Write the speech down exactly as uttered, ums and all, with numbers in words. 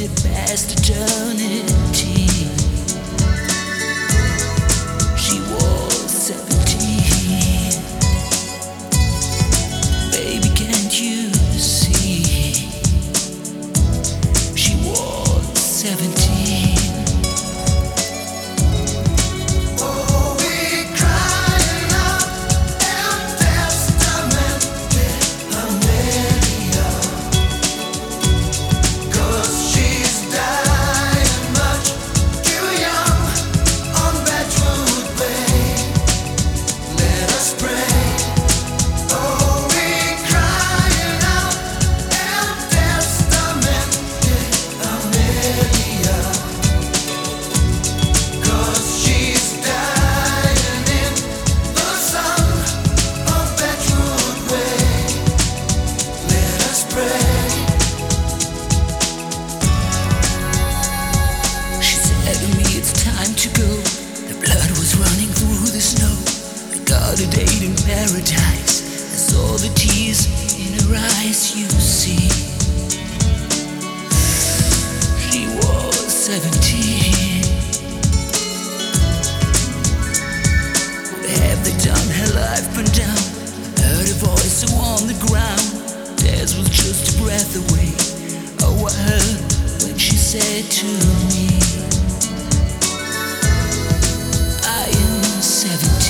it past eternity. She was seventeen. Baby, can't you see? She was seventeen. A date in paradise. I saw the tears in her eyes, you see. She was seventeen. What have they done? Her life burned down. I heard a voice on the ground. Theirs was just a breath away. Oh, I heard when she said to me, I am seventeen.